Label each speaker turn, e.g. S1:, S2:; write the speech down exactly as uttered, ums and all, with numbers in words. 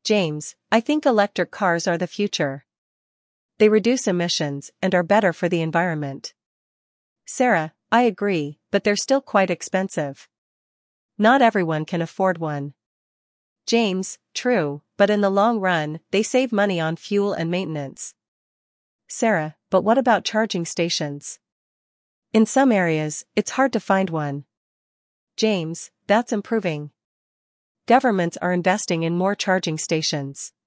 S1: James, I think electric cars are the future. They reduce emissions and are better for the environment. Sarah, I agree, but they're still quite expensive. Not everyone can afford one. James, true, but in the long run, they save money on fuel and maintenance. Sarah, but what about charging stations? In some areas, it's hard to find one. James, that's improving. Governments are investing in more charging stations.